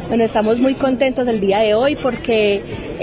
Bueno, estamos muy contentos el día de hoy porque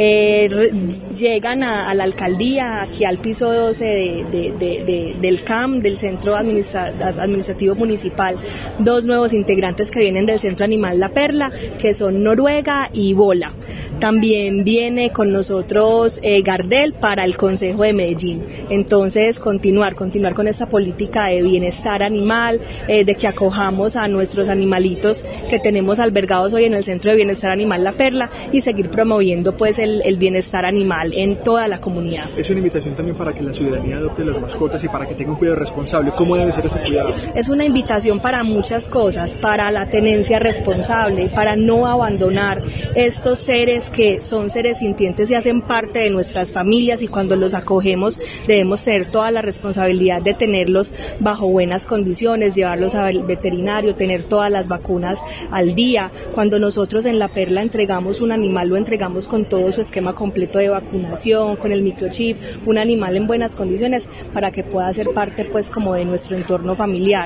llegan a la alcaldía, aquí al piso 12 del CAM, del Centro Administrativo Municipal, dos nuevos integrantes que vienen del Centro Animal La Perla, que son Noruega y Bola. También viene con nosotros Gardel para el Consejo de Medellín. Entonces, continuar con esta política de bienestar animal, de que acojamos a nuestros animalitos que tenemos albergados hoy en el Centro de Bienestar Animal La Perla y seguir promoviendo pues el bienestar animal en toda la comunidad. Es una invitación también para que la ciudadanía adopte las mascotas y para que tenga un cuidado responsable. ¿Cómo debe ser ese cuidado? Es una invitación para muchas cosas, para la tenencia responsable, para no abandonar estos seres que son seres sintientes y hacen parte de nuestras familias, y cuando los acogemos debemos tener toda la responsabilidad de tenerlos bajo buenas condiciones, llevarlos al veterinario, tener todas las vacunas al día. Cuando nosotros en La Perla entregamos un animal, lo entregamos con todo su esquema completo de vacunación, con el microchip, un animal en buenas condiciones para que pueda ser parte pues como de nuestro entorno familiar.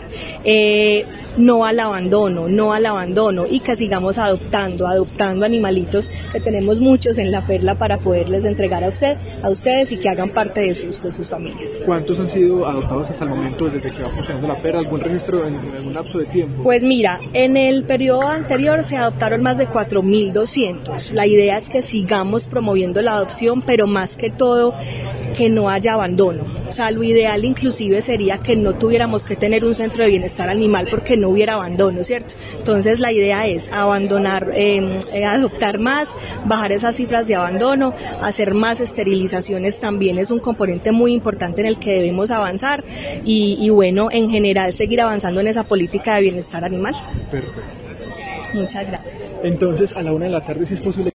No al abandono y que sigamos adoptando animalitos, que tenemos muchos en La Perla para poderles entregar a ustedes y que hagan parte de sus familias. ¿Cuántos han sido adoptados hasta el momento desde que va funcionando La Perla? ¿Algún registro en algún lapso de tiempo? Pues mira, en el periodo anterior se adoptaron más de 4.200. La idea es que sigamos promoviendo la adopción, pero más que todo que no haya abandono. O sea, lo ideal inclusive sería que no tuviéramos que tener un centro de bienestar animal porque no hubiera abandono, ¿cierto? Entonces la idea es adoptar más, bajar esas cifras de abandono, hacer más esterilizaciones también es un componente muy importante en el que debemos avanzar y bueno, en general seguir avanzando en esa política de bienestar animal. Perfecto. Muchas gracias. Entonces, a la 1 de la tarde, si es posible.